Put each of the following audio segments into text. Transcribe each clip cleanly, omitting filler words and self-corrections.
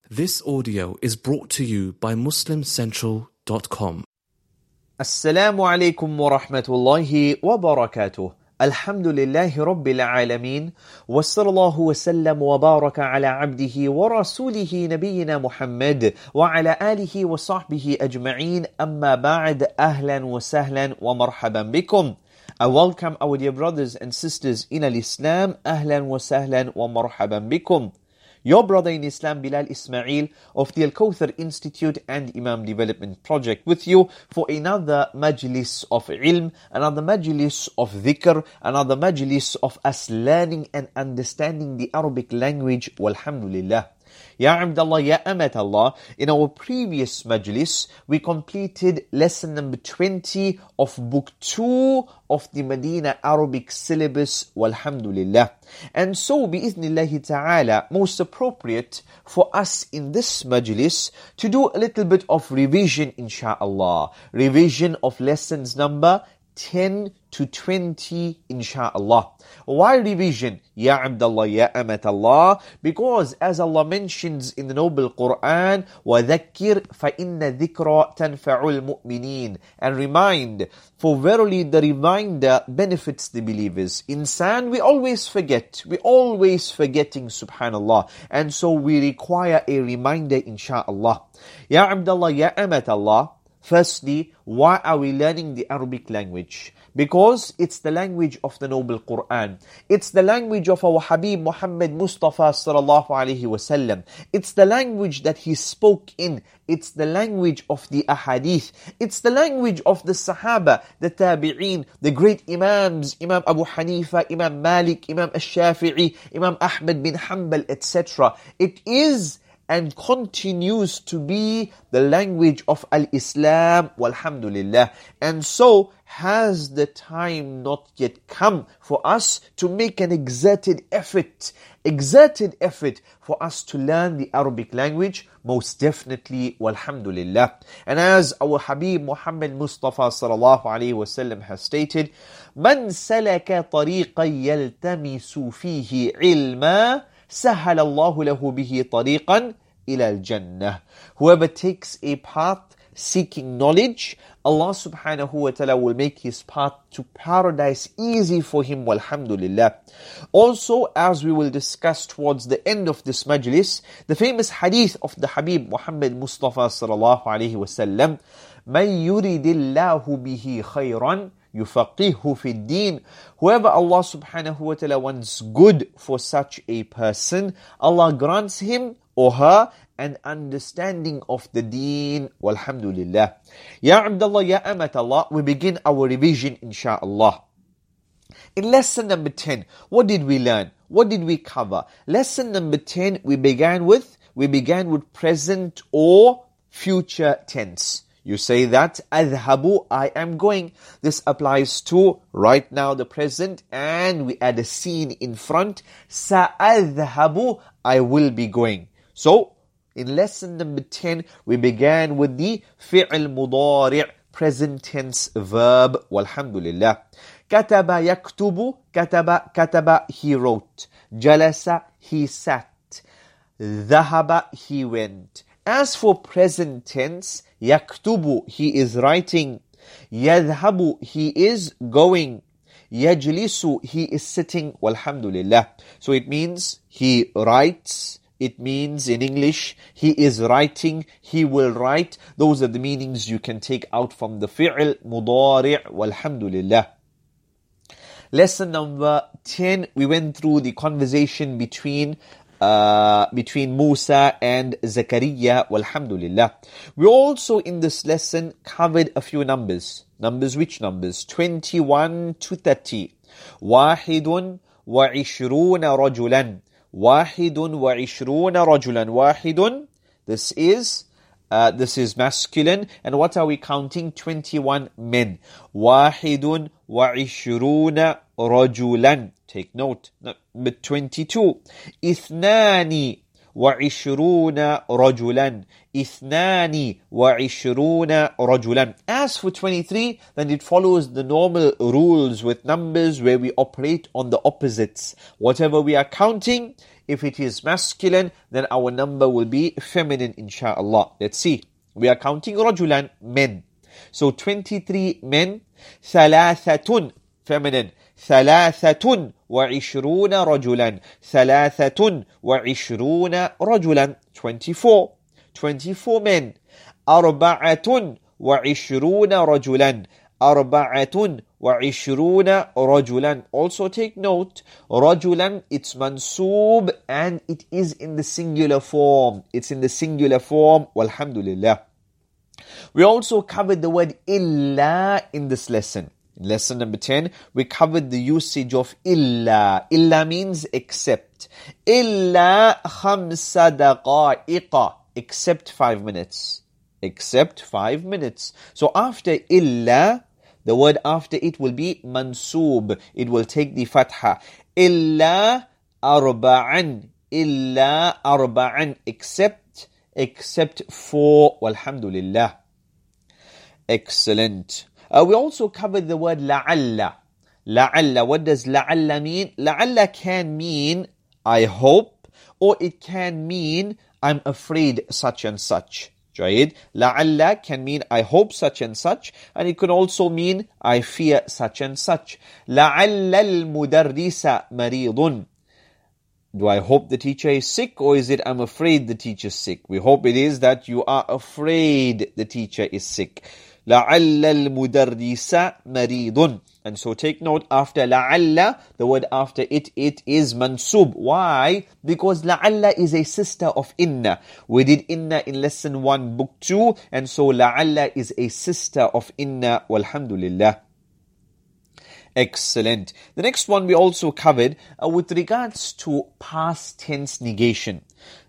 This audio is brought to you by MuslimCentral.com. Assalamu alaikum wa rahmatullahi wa barakatuh. Alhamdulillahi rabbil alameen. Wa sallallahu wa sallam wa baraka ala abdihi wa rasulihi nabiyyina Muhammad wa ala alihi wa sahbihi ajma'een. Amma ba'd, ahlan wa sahlan wa marhaban bikum. I welcome our dear brothers and sisters in al-Islam. Ahlan wa sahlan wa marhaban bikum. Your brother in Islam, Bilal Ismail of the Al-Kawthar Institute and Imam Development Project with you for another majlis of ilm, another majlis of dhikr, another majlis of us learning and understanding the Arabic language. Walhamdulillah. Ya Abdullah, Ya Amat Allah, in our previous majlis, we completed lesson number 20 of book 2 of the Medina Arabic syllabus, walhamdulillah. And so, bi'ithnillahi ta'ala, most appropriate for us in this majlis to do a little bit of revision, insha'Allah. Revision of lessons number 10 to 20, insha'Allah. Why revision? Ya Abdullah, Ya Amat Allah. Because as Allah mentions in the Noble Quran, وَذَكِّرْ فَإِنَّ ذِكْرَ تَنْفَعُ الْمُؤْمِنِينَ. And remind, for verily the reminder benefits the believers. Insan, we always forget. We're always forgetting, subhanallah. And so we require a reminder, insha'Allah. Ya Abdullah, Ya Amat Allah. Firstly, why are we learning the Arabic language? Because it's the language of the Noble Quran. It's the language of our Habib Muhammad Mustafa sallallahu alaihi wasallam. It's the language that he spoke in. It's the language of the ahadith. It's the language of the Sahaba, the Tabi'een, the great Imams, Imam Abu Hanifa, Imam Malik, Imam Ash-Shafi'i, Imam Ahmad bin Hanbal, etc. It is and continues to be the language of Al-Islam, walhamdulillah. And so, has the time not yet come for us to make an exerted effort for us to learn the Arabic language? Most definitely, walhamdulillah. And as our Habib Muhammad Mustafa sallallahu alaihi wasallam has stated, "Man salaka tariqan yaltamisu fihi ilma, سهل الله له به طريقا إلى الجنة." Whoever takes a path seeking knowledge, Allah subhanahu wa ta'ala will make his path to paradise easy for him, walhamdulillah. Also, as we will discuss towards the end of this majlis, the famous hadith of the Habib Muhammad Mustafa sallallahu alayhi wa sallam, مَنْ يُرِدِ اللَّهُ بِهِ خَيْرًا يُفَقِّهُ فِي الدِّينِ. Whoever Allah subhanahu wa ta'ala wants good for such a person, Allah grants him or her an understanding of the deen, walhamdulillah. Ya Abdullah, Ya Amat Allah, we begin our revision, insha'Allah. In lesson number 10, what did we learn? What did we cover? Lesson number 10, we began with present or future tense. You say that, أذهب, I am going. This applies to right now, the present, and we add a scene in front. سأذهب, I will be going. So, in lesson number 10, we began with the فعل مضارع, present tense verb, walhamdulillah. كتب يكتب, كتب, he wrote. جلس, he sat. ذهب, he went. As for present tense, yaktubu, he is writing. Yadhabu, he is going. Yajlisu, he is sitting. Walhamdulillah. So it means he writes. It means in English, he is writing, he will write. Those are the meanings you can take out from the fi'l mudari'. Walhamdulillah. Lesson number 10, we went through the conversation between Musa and Zakaria, walhamdulillah. We also in this lesson covered a few numbers. Which numbers? 21 to 30. واحد وعشرون رجلا. واحد وعشرون رجلا. واحد, this is masculine. And what are we counting? 21 men. واحد وعشرون رجلا. Take note. Number 22. اثنان وعشرون رجلا. اثنان وعشرون رجلا. As for 23, then it follows the normal rules with numbers where we operate on the opposites. Whatever we are counting, If it is masculine, then our number will be feminine, inshallah. Let's see. We are counting rajulan, men. So 23 men. ثلاثة, feminine. ثلاثة وعشرون رجلا. ثلاثة وعشرون رجلا. 24. 24 men. أربعة وعشرون رجلا. أربعة وعشرون رجلا. Also take note, رجلا, it's mansoob and it is in the singular form. It's in the singular form. Walhamdulillah. We also covered the word illa in this lesson. In lesson number 10, we covered the usage of illa. Illa means except. Illa khamsa daqa'iqa. Except 5 minutes. Except 5 minutes. So after illa, the word after it will be mansoob. It will take the fatha. Illa arba'an. Illa arba'an. Except 4. Walhamdulillah. Excellent. We also covered the word la'alla. La'alla. What does la'alla mean? La'alla can mean I hope, or it can mean I'm afraid such and such. Jayid. La'alla can mean I hope such and such, and it can also mean I fear such and such. La'alla al-mudarrisa maridun. Do I hope the teacher is sick, or is it I'm afraid the teacher is sick? We hope it is that you are afraid the teacher is sick. لَعَلَّ الْمُدَرِّسَ مَرِيضٌ. And so take note, after لَعَلَّ, the word after it is mansub. Why? Because لَعَلَّ is a sister of inna. We did inna in lesson 1, book 2, and so لَعَلَّ is a sister of inna. Walhamdulillah. Excellent. The next one we also covered with regards to past tense negation.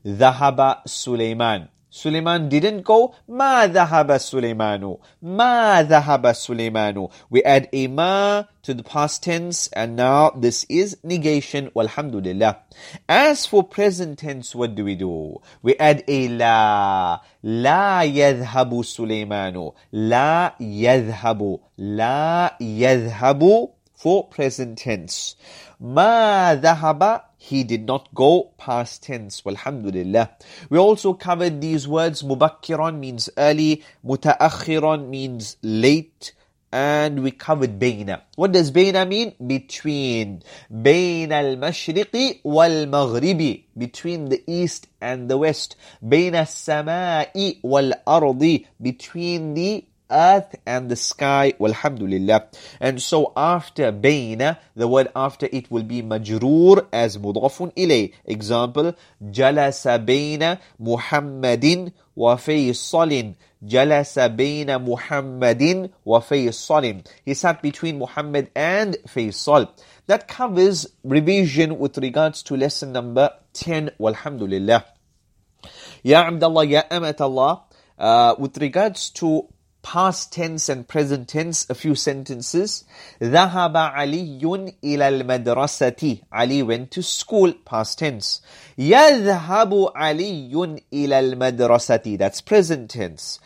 ذهب سليمان. Sulaiman didn't go. ما ذهب سليمان. ما ذهب سليمان. We add a ma to the past tense, and now this is negation. Walhamdulillah. As for present tense, what do? We add a la. لا يذهب سليمان. لا يذهب. لا يذهب for present tense. ما ذهب, he did not go, past tense. Walhamdulillah. We also covered these words. Mubakkiran means early. Mutaakhiran means late. And we covered bayna. What does bayna mean? Between. Bayna al-mashriqi wal-maghribi. Between the east and the west. Bayna as-samai wal-ardi. Between the earth and the sky. Walhamdulillah. And so after bayna, the word after it will be majroor as mudafun ilay. Example, jalasa bayna Muhammadin wa Faysalin. Jalasa bayna Muhammadin wa Faysalin. He sat between Muhammad and Faysal. That covers revision with regards to lesson number 10. Walhamdulillah. Ya Abdullah, Ya Amatallah, with regards to past tense and present tense, a few sentences. ذهب علي إلى المدرسة. Ali went to school, past tense. يذهب علي إلى المدرسة. That's present tense.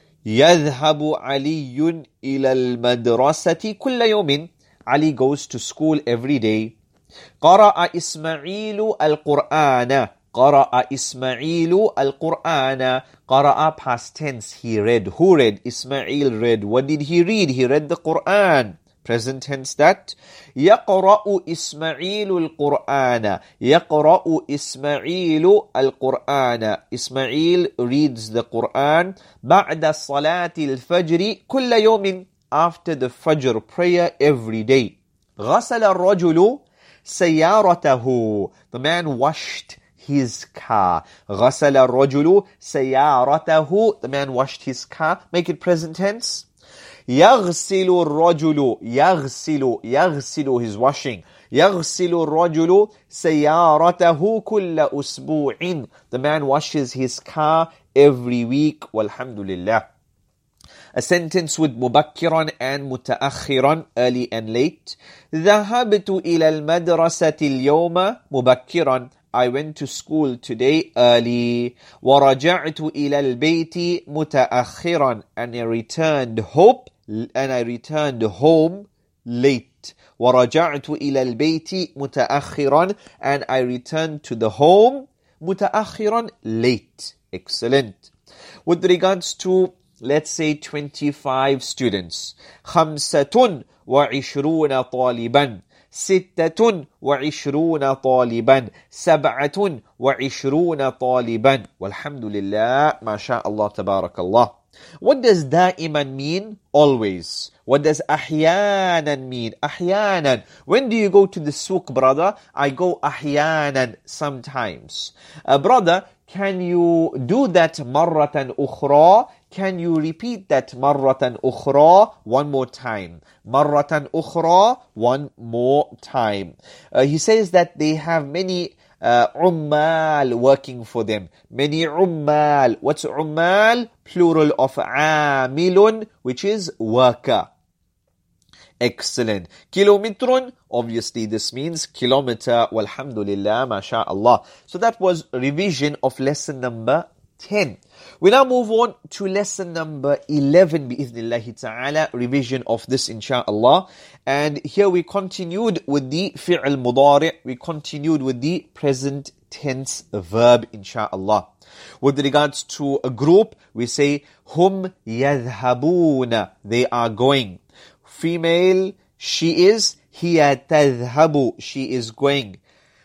يذهب علي إلى المدرسة كل يوم. Ali goes to school every day. قرأ إسماعيل القرآن. قرأ إسماعيل القرآن. قرأ past tense, he read. Who read? Ismail read. What did he read? He read the Quran. Present tense that. يقرأ إسماعيل القرآن. يقرأ إسماعيل القرآن. Ismail reads the Quran. بعد صلاة الفجر كل يوم. After the Fajr prayer every day. غسل الرجل سيارته. The man washed his car. غسل الرجل سيارته. The man washed his car. Make it present tense. يغسل الرجل. يغسل his washing. يغسل الرجل سيارته كل أسبوع. The man washes his car every week. Walhamdulillah. A sentence with مبكرا and متأخرا, early and late. ذهبت إلى المدرسة اليوم مبكرا. I went to school today early. ورجعت إلى البيت متأخرا. And I returned home late. وَرَجَعْتُ إِلَى الْبَيْتِ مُتَأَخِّرًا, and I returned to the home مُتَأَخِّرًا, late. Excellent. With regards to, let's say, 25 students, خَمْسَةٌ وَعِشْرُونَ طَالِبًا, ستة وعشرون طالبا, سبعة وعشرون طالبا, والحمد لله, ما شاء الله, تبارك الله. What does دائما mean? Always. What does أحيانا mean? أحيانا. When do you go to the souk, brother? I go أحيانا, sometimes. Brother, can you do that مرة أخرى? Can you repeat that مرة أخرى? One more time. مرة أخرى, one more time. He says that they have many ummal working for them. Many ummal. What's ummal? Plural of amilun, which is worker. Excellent. Kilometrun, obviously this means kilometer. Walhamdulillah, masha'Allah. So that was revision of lesson number 10. We now move on to lesson number 11, bi'idhnillahi ta'ala, revision of this, insha'Allah. And here we continued with the fi'l mudari', we continued with the present tense verb, insha'Allah. With regards to a group, we say, hum yadhhabuna, they are going. Female, she is, hiya tadhhabu, she is going.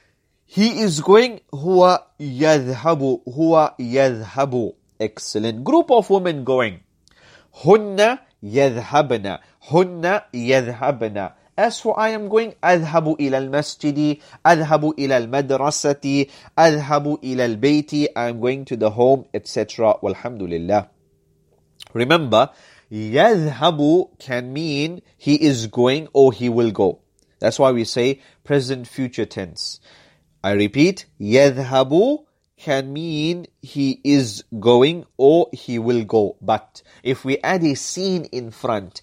He is going, huwa yadhhabu, huwa yadhhabu. Excellent. Group of women going. Hunna yadhhabna, hunna yadhhabna. As for I am going, أذهب إلى المسجد, أذهب إلى المدرسة, أذهب إلى البيت, I am going to the home, etc. Walhamdulillah. Remember, يذهب can mean he is going or he will go. That's why we say present future tense. I repeat, يذهب can mean he is going or he will go. But if we add a sin in front,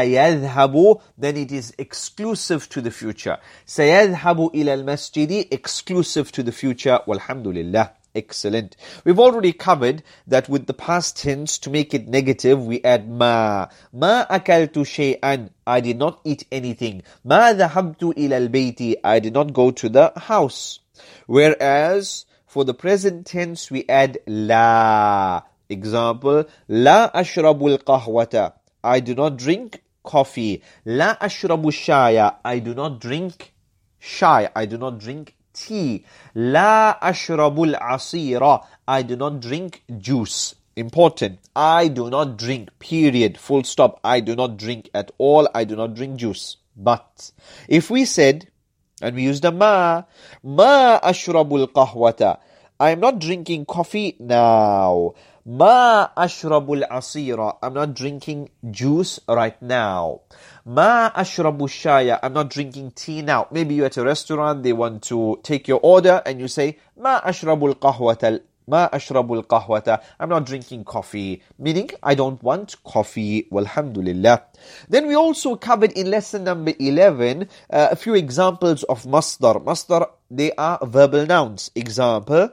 سيذهب, then it is exclusive to the future. سيذهب إلى المسجد, exclusive to the future. Walhamdulillah. Excellent. We've already covered that with the past tense, to make it negative, we add ما. ما أكلت شيئا, I did not eat anything. ما ذهبت إلى البيت, I did not go to the house. Whereas for the present tense, we add لا. Example, لا أشرب القهوة, I do not drink coffee. لا أشرب الشاي, I do not drink shy, I do not drink tea. لا أشرب العصير, I do not drink juice. Important. I do not drink, period, full stop. I do not drink at all. I do not drink juice. But if we said, and we used a ما أشرب القهوة, I am not drinking coffee now. ما أشرب العصير, I'm not drinking juice right now. ما أشرب الشاي, I'm not drinking tea now. Maybe you're at a restaurant, they want to take your order, and you say ما أشرب القهوة, ما أشرب القهوة, I'm not drinking coffee, meaning I don't want coffee. Walhamdulillah. Then we also covered in lesson number 11 a few examples of masdar. Masdar, they are verbal nouns. Example,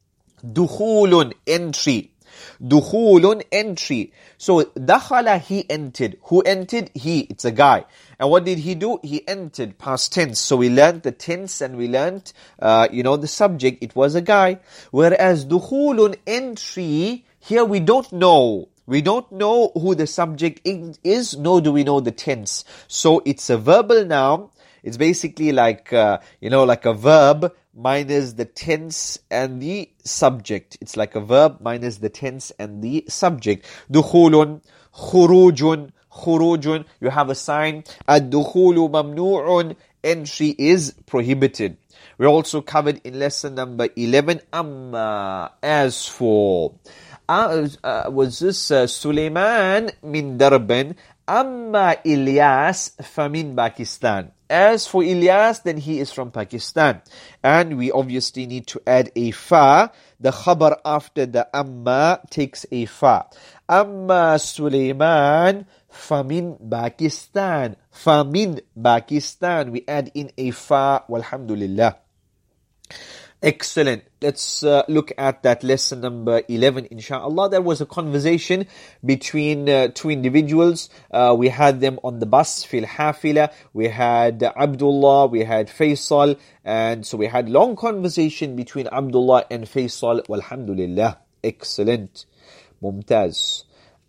دخول, entry. دخول, entry. So دخل, he entered. Who entered? He. It's a guy. And what did he do? He entered, past tense. So we learned the tense and we learned, the subject. It was a guy. Whereas دخول, entry, here we don't know. We don't know who the subject is, nor do we know the tense. So it's a verbal noun. It's basically like, like a verb minus the tense and the subject. It's like a verb minus the tense and the subject. دخول, خروج, خروج. You have a sign. الدخول ممنوع. Entry is prohibited. We also covered in lesson number 11, أما, as for. Was this Sulaiman min Darban? Amma Ilyas famin Pakistan. As for Ilyas, then he is from Pakistan. And we obviously need to add a fa. The khabar after the amma takes a fa. Amma Sulaiman famin Pakistan. Famin Pakistan. We add in a fa. Walhamdulillah. Excellent. Let's look at that lesson number 11, inshallah. There was a conversation between two individuals. We had them on the bus, fil hafila. We had Abdullah, we had Faisal. And so we had long conversation between Abdullah and Faisal. Walhamdulillah. Excellent. Mumtaz.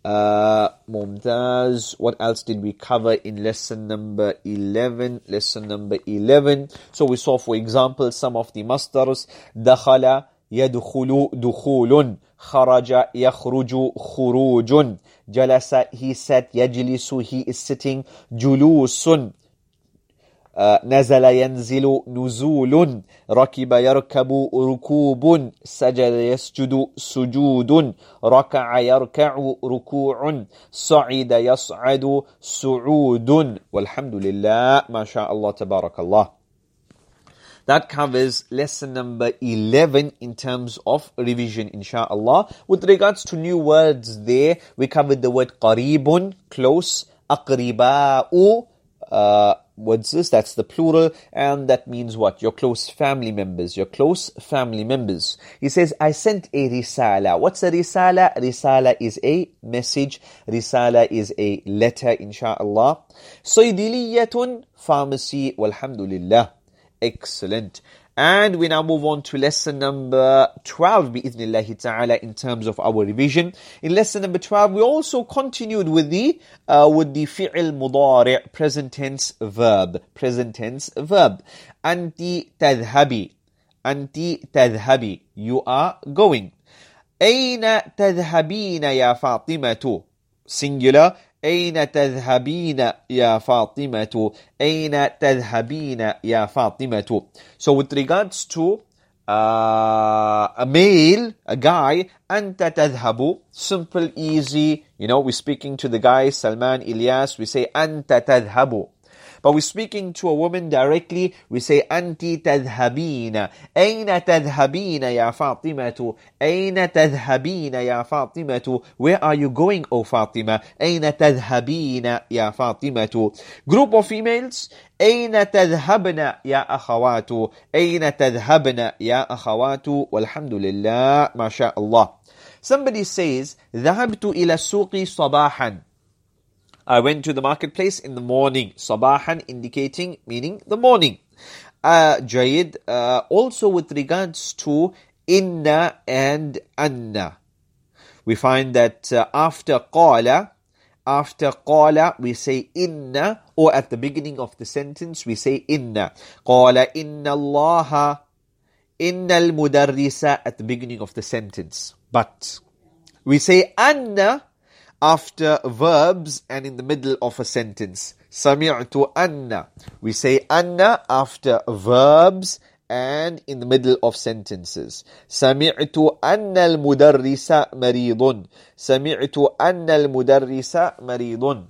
Mumtaz. What else did we cover in lesson number 11? Lesson number 11. So we saw, for example, some of the masters. Dakhala yadkhulu dukhulun. Kharaja yakhruju khurujun. Jalasa, he sat. Yajlisu, he is sitting. Julusun. نزل ينزل نزول ركب يركب ركوب سجد يسجد سجود ركع يركع ركوع صعد يصعد صعود والحمد لله ما شاء الله تبارك الله. That covers lesson number 11 in terms of revision, inshaAllah. With regards to new words there, we covered the word qaribun, close, aqriba'u, what's this? That's the plural, and that means what? Your close family members. Your close family members. He says, I sent a risala. What's a risala? Risala is a message. Risala is a letter, inshaAllah. Saydiliyatun, pharmacy, walhamdulillah. Excellent. And we now move on to lesson number 12, bi'idhnillahi ta'ala, in terms of our revision. In lesson number 12, we also continued with the fi'il mudari', present tense verb. Present tense verb. Anti tadhhabi. Anti tadhhabi. You are going. Ayna tadhhabina ya Fatimatu. Singular. أين تذهبين يا فاطمة أين تذهبين يا فاطمة. So with regards to a male, a guy, أنت تذهب, simple, easy. You know, we're speaking to the guy, Salman, Ilyas, we say أنت تذهب. But we're speaking to a woman directly, we say أنتِ تذهبين. أين تذهبين يا فاطمة. أين تذهبين يا فاطمة. Where are you going, O Fatima? أين تذهبين يا فاطمة. Group of females. أين تذهبن يا أخوات. أين تذهبن يا أخوات. والحمد لله ما شاء الله. Somebody says ذهبت إلى السوق صباحا. I went to the marketplace in the morning. Sabahan indicating, meaning the morning. Jayid. Also with regards to inna and anna. We find that after qala, we say inna, or at the beginning of the sentence we say inna. Qala inna allaha, inna al-mudarrisa at the beginning of the sentence. But we say anna after verbs and in the middle of a sentence. Sami'tu anna. We say anna after verbs and in the middle of sentences. Sami'tu anna al-mudarrisa maridun. Sami'tu anna al-mudarrisa maridun.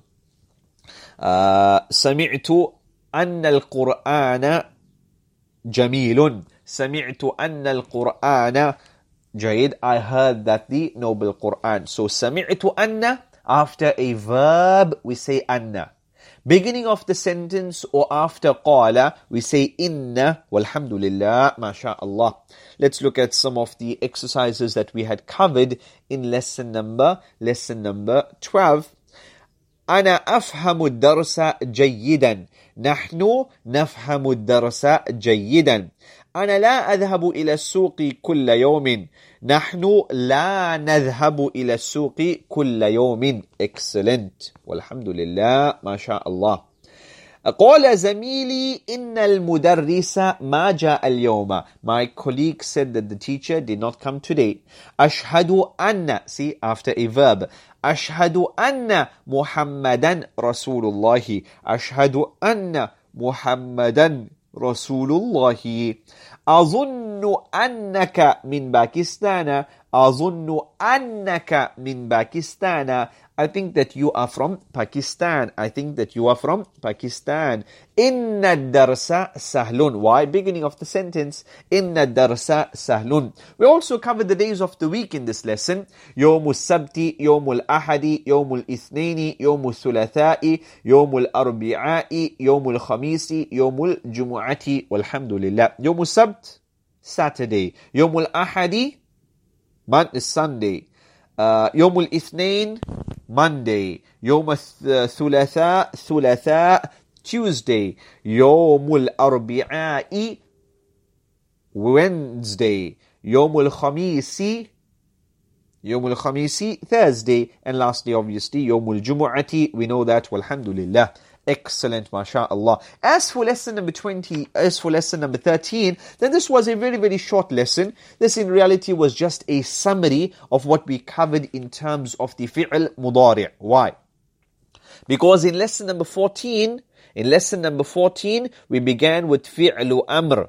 Sami'tu anna al-Qur'ana jamilun. Sami'tu anna al-Qur'ana Jayid, I heard that the noble Quran. So, sami'tu anna, after a verb, we say anna. Beginning of the sentence or after qala, we say inna, walhamdulillah, masha'Allah. Let's look at some of the exercises that we had covered in lesson number 12. أنا أفهم الدرس جيدا. نحن نفهم الدرس جيدا. أنا لا أذهب إلى السوق كل يوم. نحن لا نذهب إلى السوق كل يوم. Excellent. والحمد لله ما شاء الله. قال زميلي إن المدرس ما جاء اليوم. My colleague said that the teacher did not come today. أشهد أن, see, after a verb. أشهد أن محمدا رسول الله. أشهد أن محمدا رسول الله. أظن أنك من باكستان. أظن أنك من باكستان. I think that you are from Pakistan. I think that you are from Pakistan. إن الدرس سهل. Why? Beginning of the sentence. إن الدرس سهل. We also covered the days of the week in this lesson. يوم السبت, يوم الأحد, يوم الاثنين, يوم الثلاثاء, يوم الأربعاء, يوم الخميس, يوم الجمعة. والحمد لله. يوم السبت, Saturday. Yawmul Ahadi, Sunday. Yawmul Ithnain, Monday. Yawmul Thulatha, Tuesday. Yawmul Arbi'ai, Wednesday. Yawmul Khamisi, Thursday. And lastly, obviously, Yawmul Jumu'ati. We know that, walhamdulillah. Excellent, mashallah. As for lesson number 13, then this was a very, very short lesson. This in reality was just a summary of what we covered in terms of the fi'l mudari'. Why? Because in lesson number 14, we began with fi'lu amr.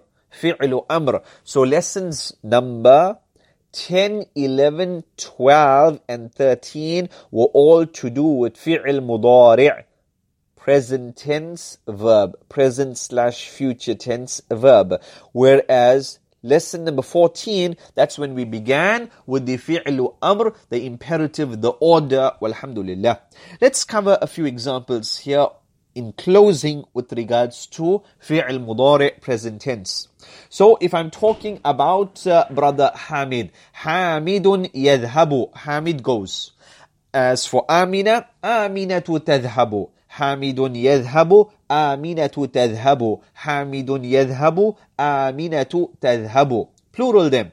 So lessons number 10, 11, 12 and 13 were all to do with fi'l mudari'. Present tense verb, present/future tense verb. Whereas lesson number 14, that's when we began with the fi'lu amr, the imperative, the order, walhamdulillah. Let's cover a few examples here in closing with regards to fi'l mudari' present tense. So if I'm talking about brother Hamid, Hamidun yadhhabu, Hamid goes. As for Amina, Aminatu tadhhabu. Hamidun yadhhabu, Aminatu tadhhabu. Hamidun yadhhabu, Aminatu tadhhabu. Plural them.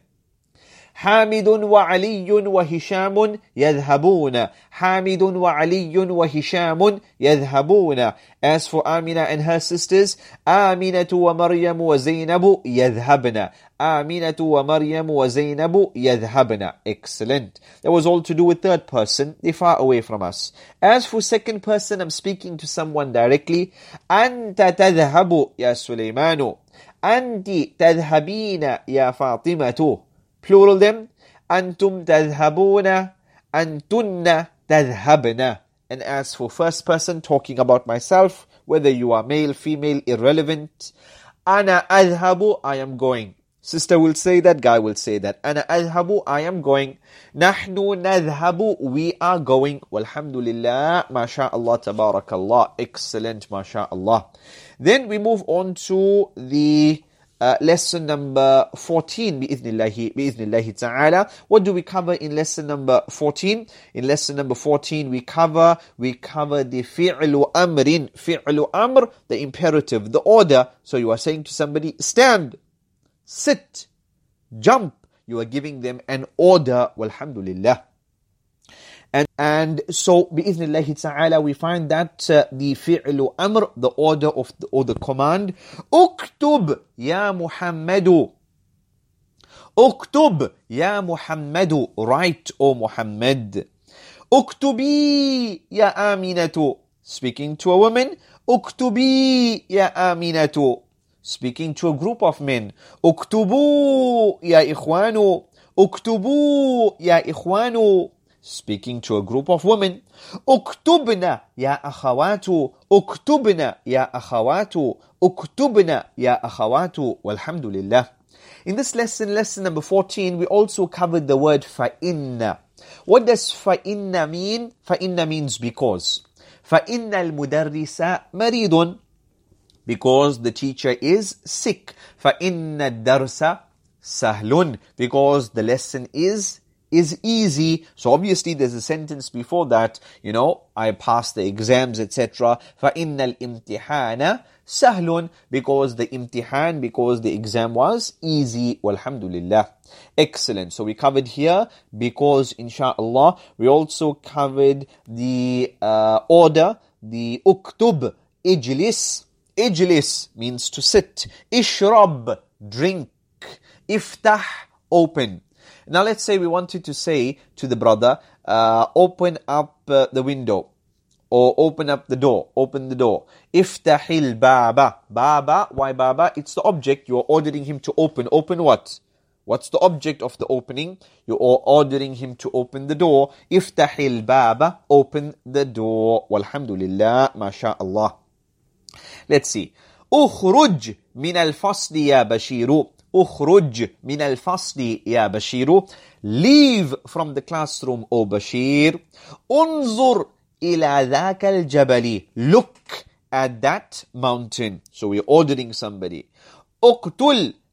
Hamidun wa Aliyun wa Hishamun yadhhabuna. Hamidun wa Aliyun wa Hishamun yadhhabuna. As for Amina and her sisters, Aminatu wa Maryam wa Zainabu yadhhabna. Aminatu wa Maryam wa Zainabu yadhhabna. Excellent. That was all to do with third person. They're far away from us. As for second person, I'm speaking to someone directly. Anta tadhhabu ya Sulaymanu. Anti tadhhabina ya Fatimatu. Plural them. Antum tadhhabuna. Antunna tadhhabna. And as for first person, talking about myself, whether you are male, female, irrelevant. Ana adhhabu, I am going. Sister will say that, guy will say that. Ana adhhabu, I am going. Nahnu nadhhabu, we are going. Walhamdulillah, masha'Allah, tabarakallah. Excellent, masha'Allah. Then we move on to the lesson number 14, bi'idhnillahi ta'ala. What do we cover in lesson number 14? In lesson number 14, we cover the fi'lu amrin. Fi'lu amr, the imperative, the order. So you are saying to somebody, stand, sit, jump. You are giving them an order, walhamdulillah. And so, bi'idhnillahi ta'ala, we find that the fi'lu amr, the order of the command, uktub ya Muhammadu. Uktub ya Muhammadu. Write, O Muhammad. Uktubi ya Aminatu. Speaking to a woman. Uktubi ya Aminatu. Speaking to a group of men. Uktubu ya Ikhwanu. Uktubu ya Ikhwanu. Speaking to a group of women. Uktubna ya akhawatu. Uktubna ya akhawatu. Uktubna ya akhawatu. Walhamdulillah. In this lesson number 14, we also covered the word fa'inna. What does fa'inna mean? Fa'inna means because. Fa'inna al-mudarrisa maridun. Because the teacher is sick. Fa'inna ad-darsa sahlun. Because the lesson is easy. So obviously there's a sentence before that, I passed the exams, etc. فَإِنَّ الْإِمْتِحَانَ سَهْلٌ. Because the exam was easy. Walhamdulillah. Excellent. So we covered here because, inshallah, we also covered the order, the uktub, ijlis. Ijlis means to sit. Ishrab, drink. Iftah, open. Now let's say we wanted to say to the brother, open up the window. Or open up the door. Open the door. Iftahil baba. Baba, why baba? It's the object. You are ordering him to open. Open what? What's the object of the opening? You are ordering him to open the door. Iftahil baba. Open the door. Walhamdulillah. MashaAllah. Let's see. Ukhruj min al-fasli ya Bashiru. Ukhruj min al-fasli ya Bashiru. Leave from the classroom, O Bashir. Unzur ila dhaka al-jabali. Look at that mountain. So we're ordering somebody. Uqtul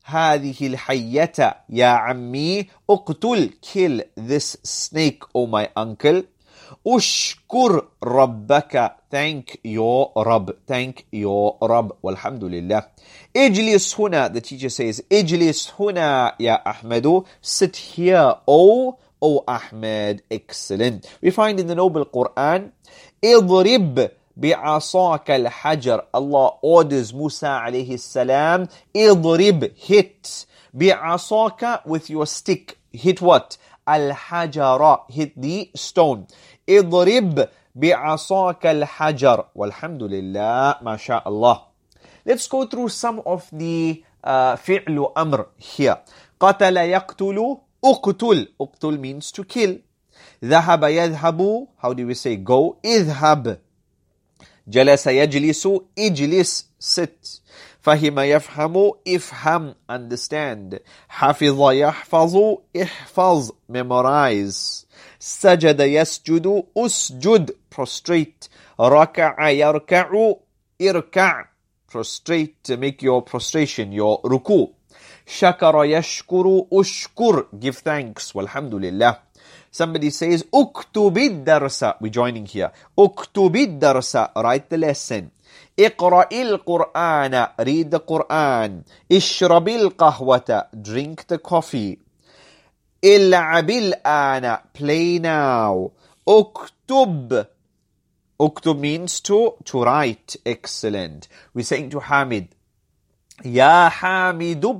هذه الحية يا عمي. اقتل, kill this snake, O my uncle. Ushkur rabbaka, thank your Rabb, thank your Rabb. Walhamdulillah. Ijlis huna, the teacher says, Ijlis huna ya Ahmadu, sit here, O Ahmed. Excellent. We find in the Noble Quran, Idrib bi'asaka al-hajar. Allah orders Musa alayhi salam, Idrib, hit, bi'asaka, with your stick. Hit what? Al-hajara, hit the stone. Idrib bi'asaka al-hajar. Walhamdulillah, mashallah. Let's go through some of the fi'lu amr here. Qatala yaqtulu, uqtul. Uqtul means to kill. Dhahaba yadhhabu, how do we say go? Idhhab. Jalasa yajlisu, ijlis, sit. Fahima yafhamu, ifham, understand. Hafiza yahfazu, ihfaz, memorize. Sajada yasjudu, usjud, prostrate. Raka'a yarka'u, irka', prostrate, make your prostration, your ruku'. Shakara yashkuru, ushkur, give thanks. Walhamdulillah. Somebody says, uktubid darsa. We're joining here. Uktubid darsa. Write the lesson. Iqra'il Qur'ana. Read the Qur'an. Ishrabil qahwata. Drink the coffee. Il'abil ana. Play now. Uktub. Uktub means to write. Excellent. We're saying to Hamid, Ya Hamid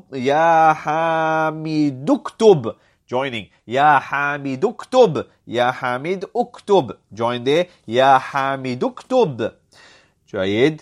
uktub. Joining. Ya Hamid uktub. Ya Hamid uktub. Join there. Ya Hamid uktub. Jayid.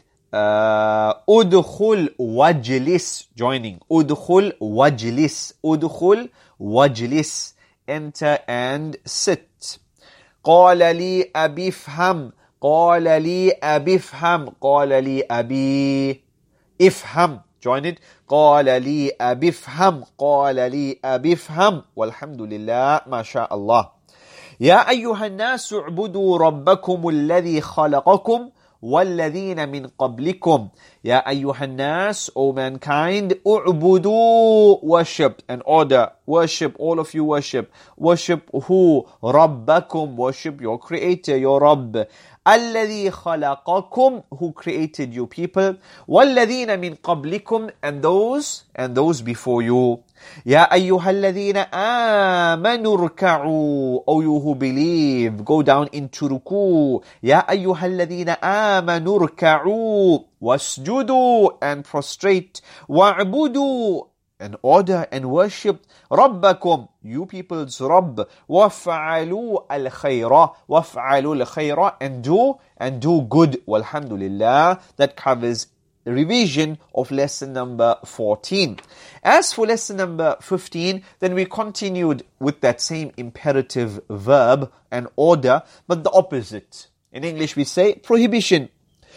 Udkhul wajlis. Joining. Udkhul wajlis. Udkhul wajlis. Enter and sit. Qala li abi ifham. Qala li abi ifham. Qala li abi ifham. Join it. قال لي أبي افهم. قال لي أبي افهم. والحمد لله ما شاء الله. يا أيها الناس اعبدوا ربكم الذي خلقكم والذين من قبلكم. يا أيها الناس, O mankind, اعبدوا, worship, an order, worship, all of you worship. Worship who? ربكم, worship your creator, your Rabb. الذي خلقكم, who created you people. والذين من قبلكم, and those before you. يا أيها الذين آمنوا اركعوا, O you who believe, go down into ruku. يا أيها الذين آمنوا اركعوا واسجدوا, and prostrate. واعبدوا, and order and worship. ربكم, you people's Rabb. وافعلوا الخير, وافعلوا الخير, and do good. Walhamdulillah. That covers revision of lesson number 14. As for lesson number 15, then we continued with that same imperative verb and order, but the opposite. In English we say prohibition.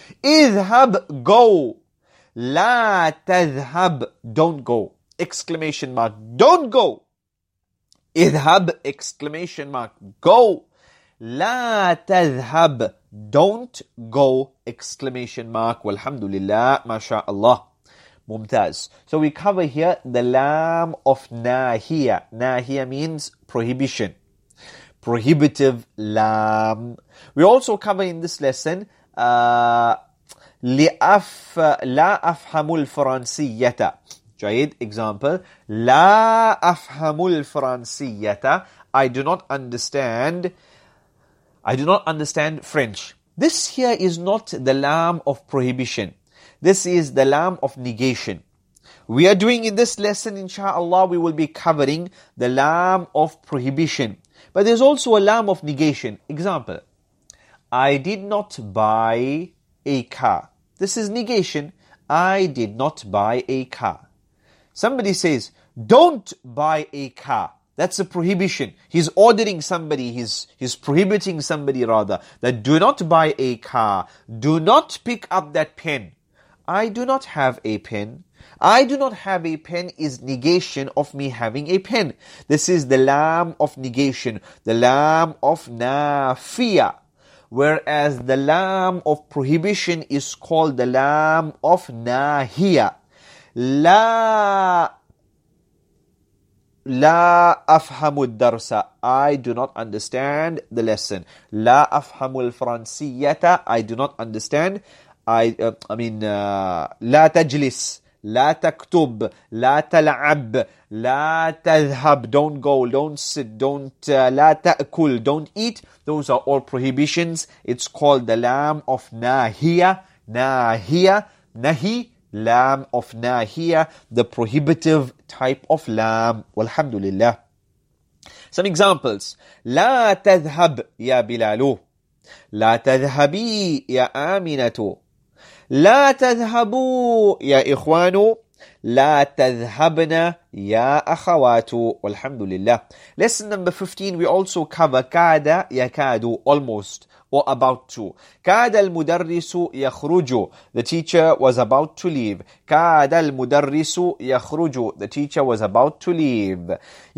اذهب, go. لا تذهب, don't go. Exclamation mark, don't go. اذهب, exclamation mark, go. لا تذهب, don't go, exclamation mark. Walhamdulillah, mashallah. Mumtaz. So we cover here the lam of nahiya. Nahiya means prohibition. Prohibitive lam. We also cover in this lesson لا أفهم الفرنسية. جيد. Example. لا أفهم الفرنسية. I do not understand French. This here is not the lam of prohibition. This is the lam of negation. We are doing in this lesson, inshallah, we will be covering the lam of prohibition. But there's also a lam of negation. Example. I did not buy a car. This is negation. I did not buy a car. Somebody says, don't buy a car. That's a prohibition. He's ordering somebody, he's prohibiting somebody rather, that do not buy a car. Do not pick up that pen. I do not have a pen. I do not have a pen is negation of me having a pen. This is the lam of negation, the lam of nafiya. Whereas the lam of prohibition is called the lam of nahiya. La لا أفهم الدرس. I do not understand the lesson. لا أفهم الفرنسية. I do not understand. لا تجلس. لا تكتب. لا تلعب. لا تذهب. Don't go. Don't sit. Don't. لا تأكل. Don't eat. Those are all prohibitions. It's called the lam of nahiya. Nahiya. Nahi. Lam of nahiya. The prohibitive type of lam. Walhamdulillah. Some examples. لا تذهب يا بلال. لا تذهبي يا آمنة. لا تذهبوا يا إخوان. لا تذهبن يا أخوات. والحمد لله. Lesson number 15, we also cover كاد يكاد, almost, or about to. كاد المدرس يخرج. The teacher was about to leave. كاد المدرس يخرج. The teacher was about to leave.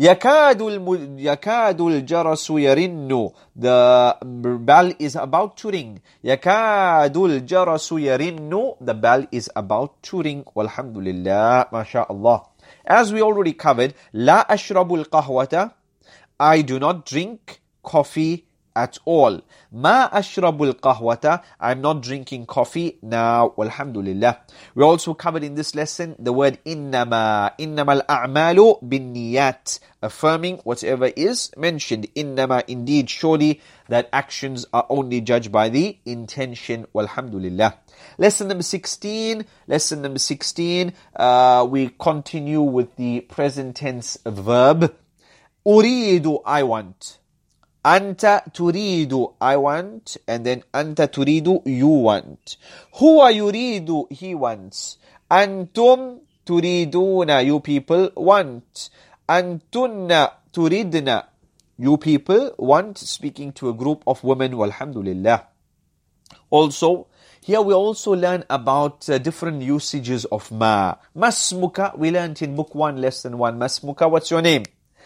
يكاد الجرس يرن. The bell is about to ring. يكاد الجرس يرن. The bell is about to ring. والحمد لله. ما شاء الله. As we already covered, لا أشرب القهوة. I do not drink coffee at all. ما أشرب القهوة. I'm not drinking coffee now. Walhamdulillah. We also covered in this lesson the word إنما. إنما الأعمال بالنيات. Affirming whatever is mentioned. إنما, indeed, surely, that actions are only judged by the intention. Walhamdulillah. Lesson number 16. Lesson number 16. We continue with the present tense verb. أريد, I want. أنت تريد, I want. And then أنت تريد, you want. هو يريد, he wants. أنتم تريدون, you people want. أنتن تريدن, you people want. Speaking to a group of women. Walhamdulillah. Also, here we also learn about different usages of ma. Masmuka, we learned in book 1, lesson 1. Masmuka, what's your name?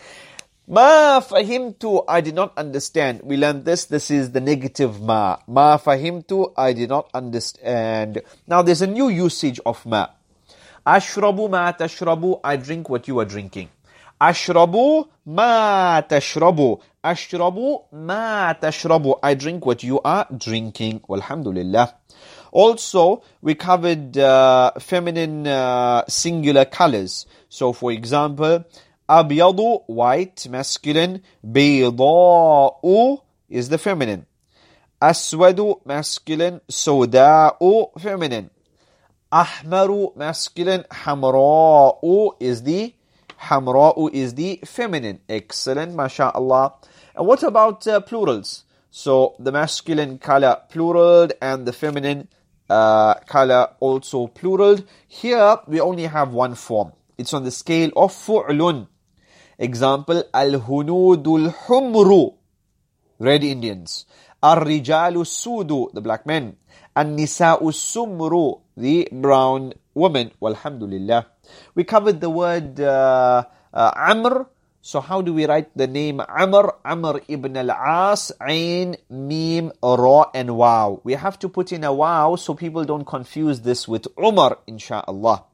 Ma fahimtu, I did not understand. We learned this. This is the negative ma. Ma fahimtu, I did not understand. Now there's a new usage of ma. Ashrabu ma tashrabu, I drink what you are drinking. Ashrabu ma tashrabu. Ashrabu ma tashrabu, I drink what you are drinking. Walhamdulillah. Also, we covered feminine singular colors. So, for example, Abiyadu, white, masculine. Bayda'u is the feminine. Aswadu, masculine. Soda'u, feminine. Ahmaru, masculine. Hamra'u is the feminine. Excellent, mashallah. And what about plurals? So, the masculine color plural and the feminine color also plural. Here, we only have one form. It's on the scale of fu'lun. Example, al-hunudul humru, red Indians. Ar-rijalu sudu, the black men. An-nisa'u sumru, the brown women. Walhamdulillah. We covered the word Amr. So how do we write the name Amr? Amr ibn al-As, Ain, Mim, Ra, and Waw. We have to put in a Waw so people don't confuse this with Umar, insha'Allah.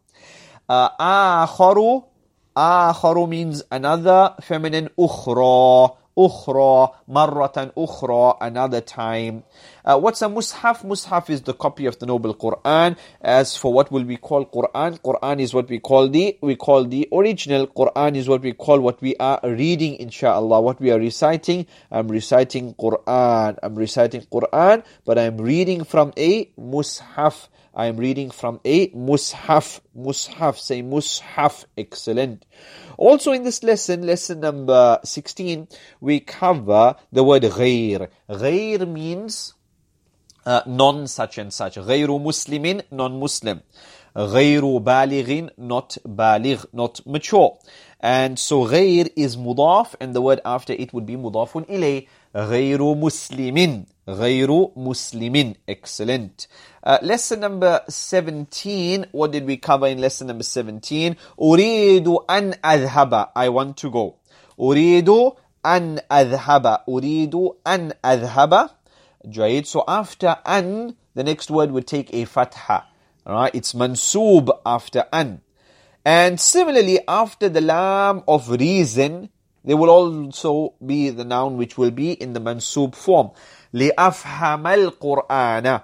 Akharu. Akharu means another, feminine. Ukhra. Ukhra. Marratan ukhra, another time. What's a mushaf? Mushaf is the copy of the Noble Quran. As for what will we call Quran? Quran is what we call the original. Quran is what we call what we are reading, insha'Allah. What we are reciting. I'm reciting Quran. I'm reciting Quran, but I'm reading from a mushaf. I am reading from a mushaf. Mushaf, say mushaf. Excellent. Also in this lesson, lesson number 16, we cover the word ghair. Ghair means non-such and such. Ghairu muslimin, non-Muslim. Ghairu balighin, not baligh, not mature. And so ghair is mudaf, and the word after it would be mudafun ilay. Ghairu muslimin. Ghairu muslimin. Excellent. Lesson number 17. What did we cover in lesson number 17? Uridu an adhaba. I want to go. Uridu an adhaba. Uridu an adhaba. Jayid. So after an, the next word would take a fatha. Alright, it's mansoob after an. And similarly, after the lam of reason, there will also be the noun which will be in the mansoob form. لِأَفْهَمَ الْقُرْآنَ.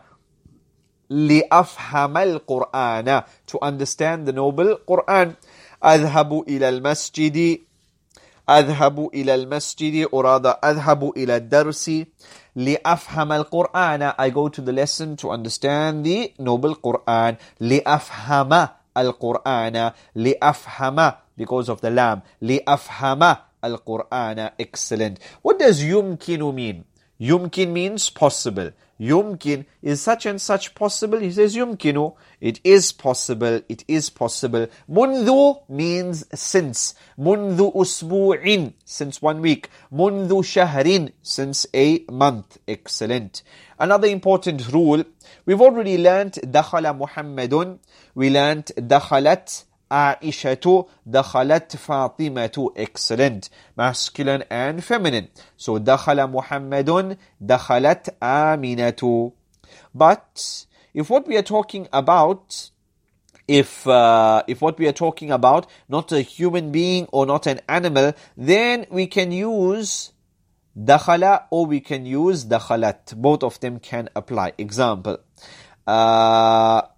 لِأَفْهَمَ الْقُرْآنَ. To understand the noble Qur'an. أَذْهَبُ إِلَى الْمَسْجِدِ. أذهب إلى المسجد or rather أذهب إلى الدرس لأفهم القرآن. I go to the lesson to understand the noble Quran. لأفهم القرآن. لأفهم because of the lam. لأفهم القرآن. Excellent. What does يمكن mean? Yumkin means possible. Yumkin is such and such possible. He says yumkinu. It is possible. It is possible. Mundhu means since. Mundhu usbu'in, since 1 week. Mundhu shahrin, since a month. Excellent. Another important rule. We've already learnt dakhala Muhammadun. We learnt dakhalat Aishatu, dakhalat Fatimatu. Excellent. Masculine and feminine. So dakhala Muhammadun, dakhalat Aminatu. But if what we are talking about, if what we are talking about, not a human being or not an animal, then we can use dakhala or we can use dakhalat. Both of them can apply. Example. Kharaja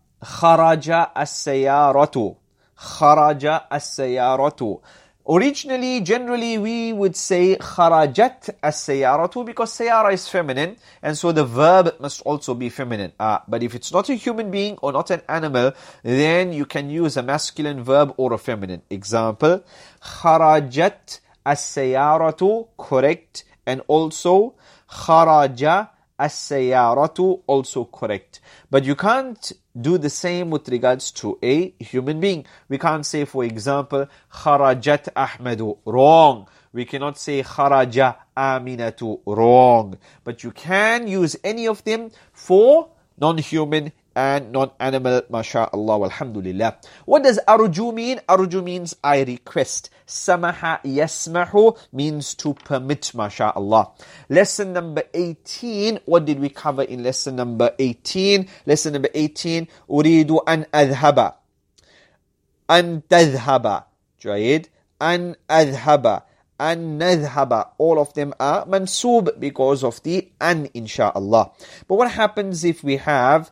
as-sayyaratu. Kharaja as-sayyaratu. Originally, generally, we would say kharajat as-sayyaratu because sayyara is feminine, and so the verb must also be feminine. But if it's not a human being or not an animal, then you can use a masculine verb or a feminine. Example, kharajat as-sayyaratu, correct, and also kharaja as-sayyaratu, also correct. But you can't do the same with regards to a human being. We can't say, for example, kharajat Ahmadu, wrong. We cannot say kharaja Aminatu, wrong. But you can use any of them for non-human and non-animal, masha'Allah, alhamdulillah. What does arju mean? Arju means I request. Samaha yasmahu means to permit, masha'Allah. Lesson number 18. What did we cover in lesson number 18? Lesson number 18. Uridu an adhaba. An tadhaba. Jayid. An adhaba. An nadhaba. All of them are mansoob because of the an, insha'Allah. But what happens if we have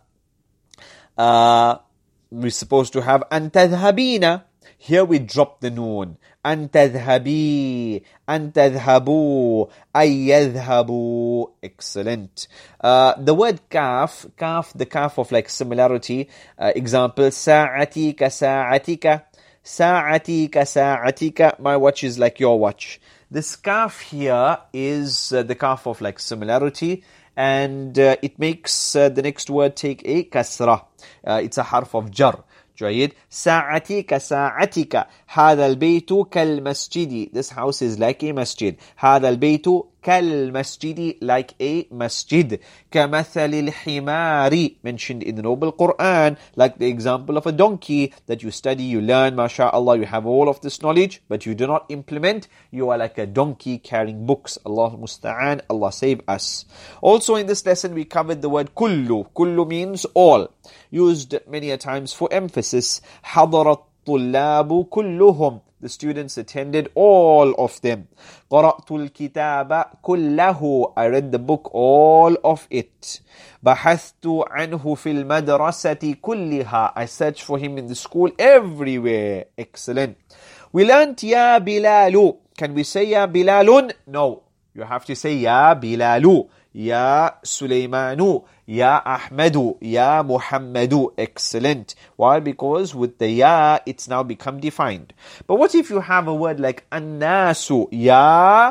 we're supposed to have an tadhhabina. Here we drop the noon. An tadhhabi, an tadhhabu, ay yadhhabu. Excellent. The word kaf, the kaf of like similarity. Example, sa'ati ka sa'atika. Sa'ati ka sa'atika. My watch is like your watch. This kaf here is the kaf of like similarity. And it makes the next word take a kasra. It's a harf of jar. جيد. ساعتي كساعتك. هذا البيت كالمسجد. This house is like a masjid. هذا البيت كالمسجد, like a masjid. كمثل الحمار, mentioned in the noble Quran, like the example of a donkey that you study, you learn, mashallah, you have all of this knowledge, but you do not implement. You are like a donkey carrying books. Allah musta'an, Allah save us. Also in this lesson we covered the word kullu. Kullu means all, used many a times for emphasis. حضر الطلاب كلهم. The students attended, all of them. قرأت الكتاب كله. I read the book, all of it. بحثت عنه في المدرسة كلها. I searched for him in the school everywhere. Excellent. We learnt Ya Bilalu. Can we say Ya Bilalun? No. You have to say Ya Bilalu. Ya Sulaymanu, Ya Ahmadu, Ya Muhammadu. Excellent. Why? Because with the Ya, it's now become defined. But what if you have a word like Annasu, Ya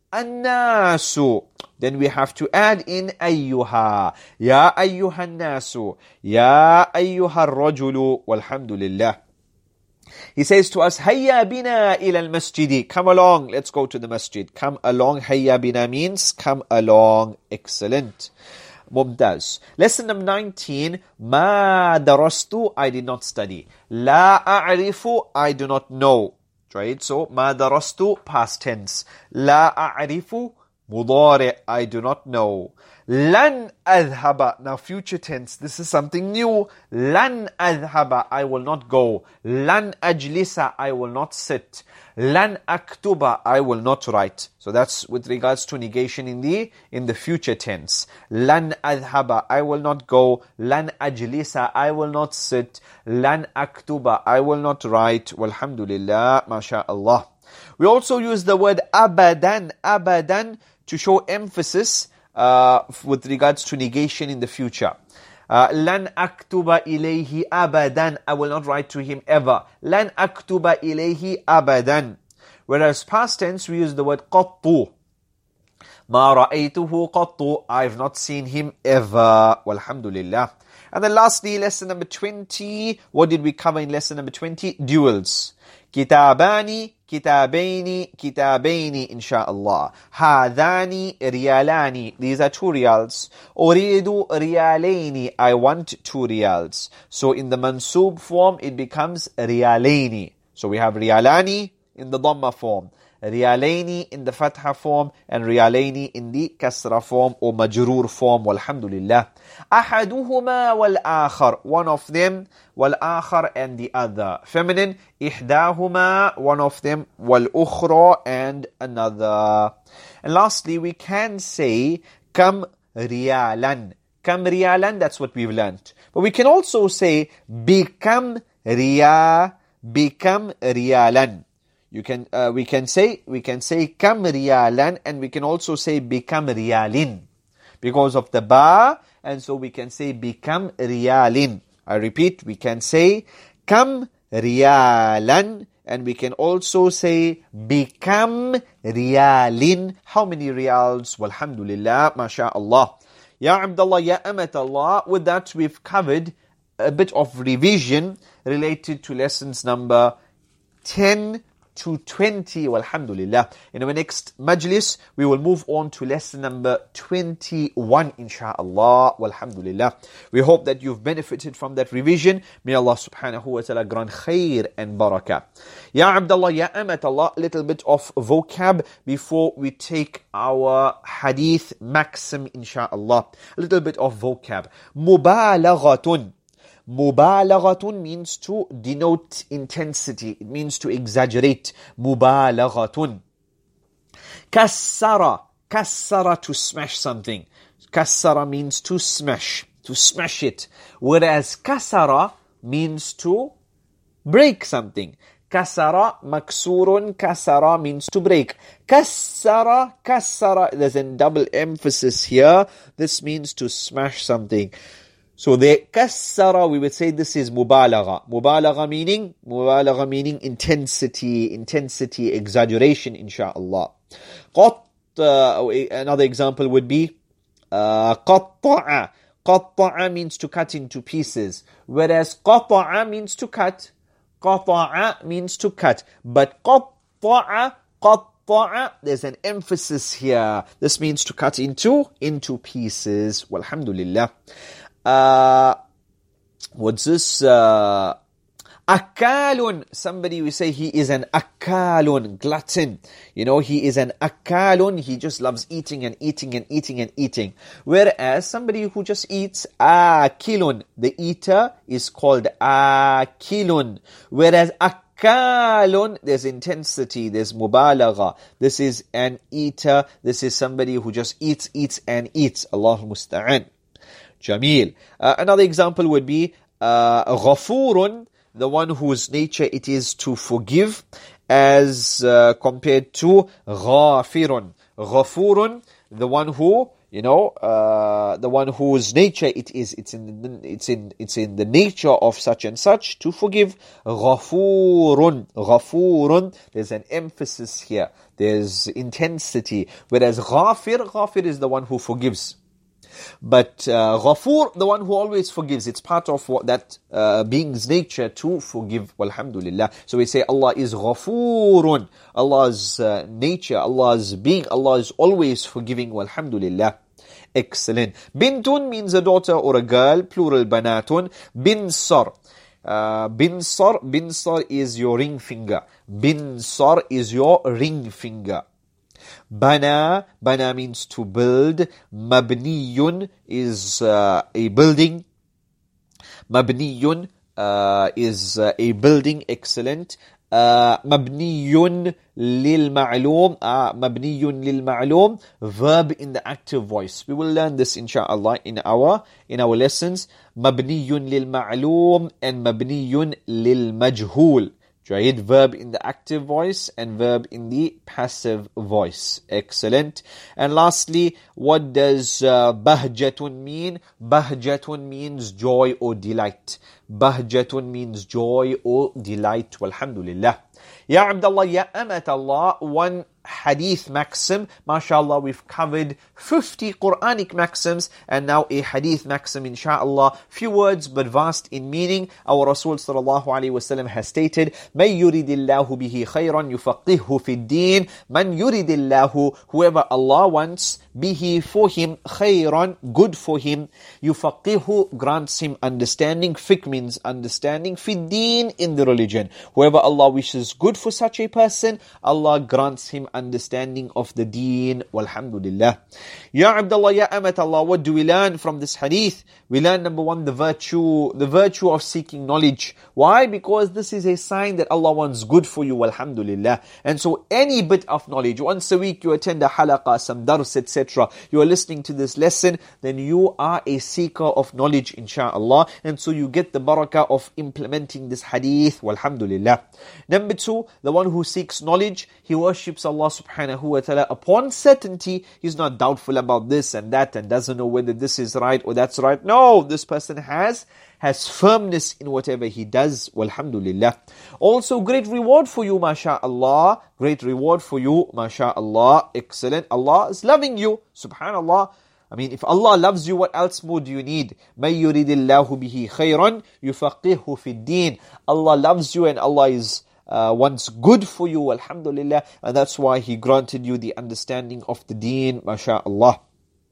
Annasu? Then we have to add in Ayyuha. Ya Ayyuhan Nasu, Ya Ayyuhar Rajulu. Walhamdulillah. He says to us, Hayya bina ila al-masjidi. Come along, let's go to the masjid. Come along. Hayya bina means come along. Excellent. Mumtaz. Lesson number 19. Ma darastu, I did not study. La a'rifu, I do not know. Right? So, ma darastu, past tense. La a'rifu, Mudari, I do not know. Lan adhaba, now future tense, this is something new. Lan adhaba, I will not go. Lan ajlisa, I will not sit. Lan aktuba, I will not write. So that's with regards to negation in the future tense. Lan adhaba, I will not go. Lan ajlisa, I will not sit. Lan aktuba, I will not write. Walhamdulillah, mashallah. We also use the word abadan to show emphasis with regards to negation in the future. Lan aktuba ilayhi abadan, I will not write to him ever. Lan aktuba ilayhi abadan. Whereas past tense we use the word qattu. Ma ra'aytuhu qattu, I've not seen him ever. Walhamdulillah. And then lastly, lesson number 20. What did we cover in lesson number 20? Duals. Kitabani, kitabaini, kitabaini, insha'Allah. Hadani, riyalani. These are 2 riyals. Uridu riyalaini. I want 2 riyals. So in the mansub form, it becomes riyalaini. So we have riyalani in the dhamma form, riyalaini in the fatha form, and riyalaini in the kasra form or majroor form. Walhamdulillah. Ahaduhuma wal akhar, one of them, wal akhar, and the other. Feminine, ihdahuma, one of them, wal ukhra, and another. And lastly, we can say kam riyalan. Kam riyalan, that's what we've learnt. But we can also say become riyalan. We can say kam riyalan, and we can also say become riyalin because of the ba, and so we can say become riyalin. I repeat, we can say kam riyalan, and we can also say become riyalin. How many riyals? Walhamdulillah, mashallah. Ya Abdullah, Ya Amatallah. With that, we've covered a bit of revision related to lessons number 10 to 20, walhamdulillah. In our next majlis, we will move on to lesson number 21, insha'Allah, walhamdulillah. We hope that you've benefited from that revision. May Allah subhanahu wa ta'ala grant khair and barakah. Ya Abdullah, Ya Amatallah, a little bit of vocab before we take our hadith maxim, insha'Allah. A little bit of vocab. Mubalaghatun. Mubalaghatun means to denote intensity. It means to exaggerate. Mubalaghatun. Kassara. Kassara, to smash something. Kassara means to smash it. Whereas kasara means to break something. Kasara, maksurun, kasara means to break. Kassara, there's a double emphasis here. This means to smash something. So the kassara, we would say this is mubalagha. Mubalagha meaning intensity, exaggeration, insha'Allah. Another example would be qatta'a. Qatta'a means to cut into pieces, whereas qata'a means to cut. Qata'a means to cut, but qatta'a, there's an emphasis here. This means to cut into pieces. Walhamdulillah. What's this? Akalun. Somebody will say he is an akalun, glutton. You know, he is an akalun. He just loves eating and eating and eating and eating. Whereas somebody who just eats, akilun, the eater is called akilun. Whereas akalun, there's intensity, there's mubalagha. This is an eater. This is somebody who just eats and eats. Allahu musta'an. Jameel. Another example would be ghafurun, the one whose nature it is to forgive, as compared to ghafirun. Ghafurun, the one who, the one whose nature it is, it's in the nature of such and such to forgive. Ghafurun, there's an emphasis here. There's intensity. Whereas ghafir is the one who forgives. But Ghafur, the one who always forgives. It's part of what that being's nature to forgive. Walhamdulillah. So we say Allah is Ghafurun. Allah's nature, Allah's being, Allah is always forgiving. Walhamdulillah. Excellent. Bintun means a daughter or a girl, plural banatun. Binsar. Binsar is your ring finger. Binsar is your ring finger. Bana means to build. Mabniyun is a building. Mabniyun is a building. Excellent. Mabniyun lil ma'loom. Mabniyun lil ma'loom. Verb in the active voice. We will learn this inshallah in our lessons. Mabniyun lil ma'loom and mabniyun lil majhool. Jayid, verb in the active voice and verb in the passive voice. Excellent. And lastly, what does bahjatun mean? Bahjatun means joy or delight. Bahjatun means joy or delight. Walhamdulillah. Ya Abdullah, Ya Amat Allah, one hadith maxim. MashaAllah, we've covered 50 Quranic maxims and now a hadith maxim, inshaAllah. Few words but vast in meaning. Our Rasul sallallahu alayhi wa sallam has stated, مَنْ يُرِدِ اللَّهُ بِهِ خَيْرًا يُفَقِّهُ فِي الدِّينِ. مَنْ يُرِدِ اللَّهُ, whoever Allah wants, bihi, for him, khayran, good for him, yufaqihu, grants him understanding. Fiqh means understanding. Fi deen, in the religion. Whoever Allah wishes good for such a person, Allah grants him understanding of the deen. Walhamdulillah. Ya Abdullah, Ya Amat Allah, what do we learn from this hadith? We learn, number one, the virtue of seeking knowledge. Why? Because this is a sign that Allah wants good for you. Alhamdulillah. And so any bit of knowledge, once a week you attend a halaqah, some dars, etc., you are listening to this lesson, then you are a seeker of knowledge, inshaAllah. And so you get the barakah of implementing this hadith. Walhamdulillah. Number two, the one who seeks knowledge, he worships Allah subhanahu wa ta'ala upon certainty. He's not doubtful about this and that and doesn't know whether this is right or that's right. No, this person has firmness in whatever he does. Walhamdulillah. Also, great reward for you, mashaAllah. Great reward for you, mashaAllah. Excellent. Allah is loving you. Subhanallah. I mean, if Allah loves you, what else more do you need? مَن يُرِدِ اللَّهُ بِهِ خَيْرًا يُفَقِّهُ فِي الدِّينِ. Allah loves you and Allah is wants good for you, alhamdulillah, and that's why He granted you the understanding of the deen, mashaAllah.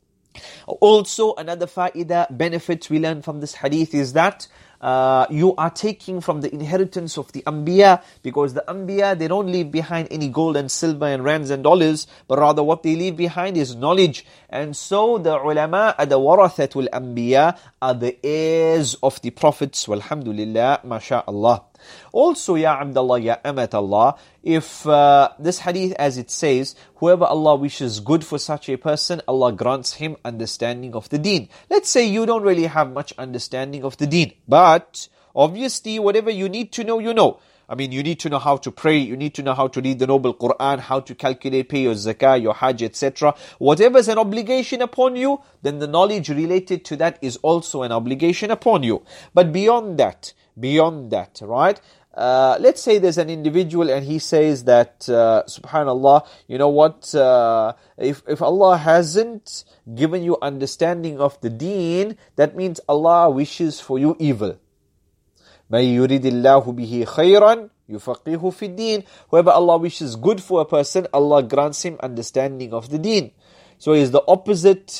Also, another fa'idah, benefit we learn from this hadith is that you are taking from the inheritance of the Anbiya, because the Anbiya, they don't leave behind any gold and silver and rands and dollars, but rather what they leave behind is knowledge. And so the ulama are the warathatul Anbiya, are the heirs of the prophets. Walhamdulillah, mashaAllah. Also, Ya Abdullah, Ya Amat Allah, if this hadith, as it says, whoever Allah wishes good for such a person, Allah grants him understanding of the deen. Let's say you don't really have much understanding of the deen, but obviously whatever you need to know, you know. I mean, you need to know how to pray, you need to know how to read the Noble Quran, how to calculate, pay your zakah, your hajj, etc. Whatever is an obligation upon you, then the knowledge related to that is also an obligation upon you. But beyond that, right? Let's say there's an individual and he says that, subhanallah, you know what, if Allah hasn't given you understanding of the deen, that means Allah wishes for you evil. مَن يُرِدِ اللَّهُ بِهِ خَيْرًا يُفَقِّهُ فِي الدِّينِ. Whoever Allah wishes good for a person, Allah grants him understanding of the deen. So is the opposite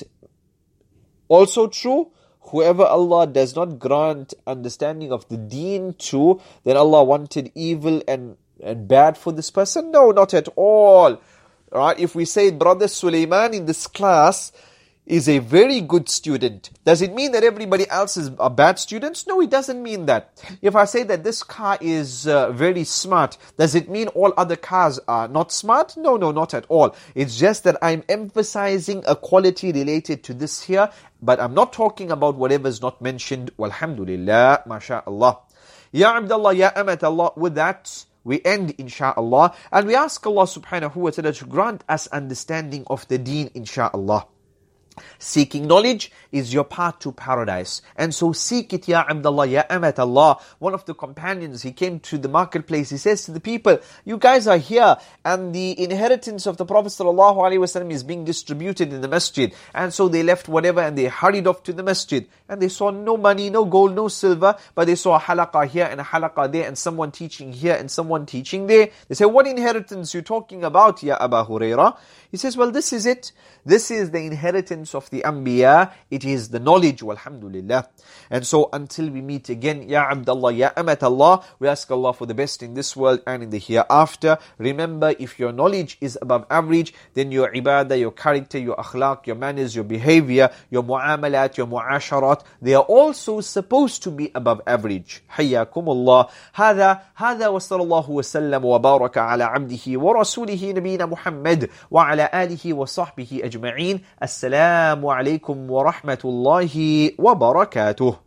also true? Whoever Allah does not grant understanding of the deen to, then Allah wanted evil and bad for this person? No, not at all. Right? If we say Brother Sulaiman in this class is a very good student, does it mean that everybody else are bad students? No, it doesn't mean that. If I say that this car is very smart, does it mean all other cars are not smart? No, not at all. It's just that I'm emphasizing a quality related to this here, but I'm not talking about whatever is not mentioned. Walhamdulillah, mashaAllah. Ya Abdullah, Ya Amat Allah, with that we end, inshaAllah, and we ask Allah subhanahu wa ta'ala to grant us understanding of the deen, inshaAllah. Seeking knowledge is your path to paradise. And so seek it, Ya Abdullah, Ya Amat Allah. One of the companions, he came to the marketplace, he says to the people, you guys are here and the inheritance of the Prophet ﷺ is being distributed in the masjid. And so they left whatever and they hurried off to the masjid. And they saw no money, no gold, no silver, but they saw a halaqah here and a halaqah there and someone teaching here and someone teaching there. They say, what inheritance you talking about, Ya Aba Hurairah? He says, well, this is it. This is the inheritance achievements of the Anbiya, it is the knowledge, walhamdulillah. And so until we meet again, Ya Abdullah, Ya Amat Allah, we ask Allah for the best in this world and in the hereafter. Remember, if your knowledge is above average, then your ibadah, your character, your akhlaq, your manners, your behavior, your muamalat, your muasharat, they are also supposed to be above average. حياكم الله. هذا وصلى الله وسلم وبارك على عبده ورسوله نبينا محمد وعلى آله وصحبه أجمعين. السلام عليكم ورحمة الله وبركاته.